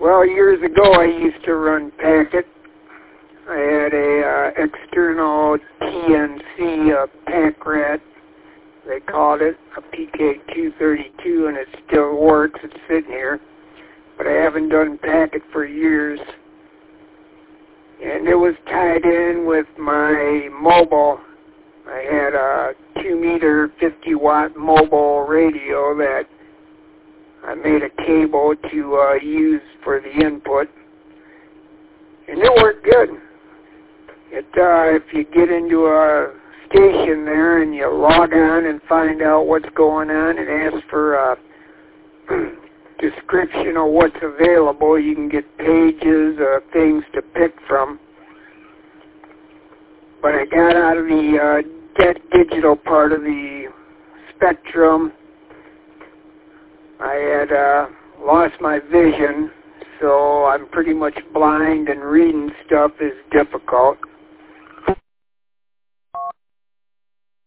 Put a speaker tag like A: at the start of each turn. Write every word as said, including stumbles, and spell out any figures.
A: Well, years ago I used to run Packet. I had a uh, external T N C uh, pack rat, they called it, a P K two thirty-two, and it still works. It's sitting here. But I haven't done Packet for years. And it was tied in with my mobile. I had a two meter, fifty watt mobile radio that I made a cable to uh, use for the input. And it worked good. It, uh, if you get into a station there and you log on and find out what's going on and ask for a description of what's available, you can get pages of things to pick from. But I got out of the uh, dead digital part of the spectrum. I had uh, lost my vision, so I'm pretty much blind, and reading stuff is difficult.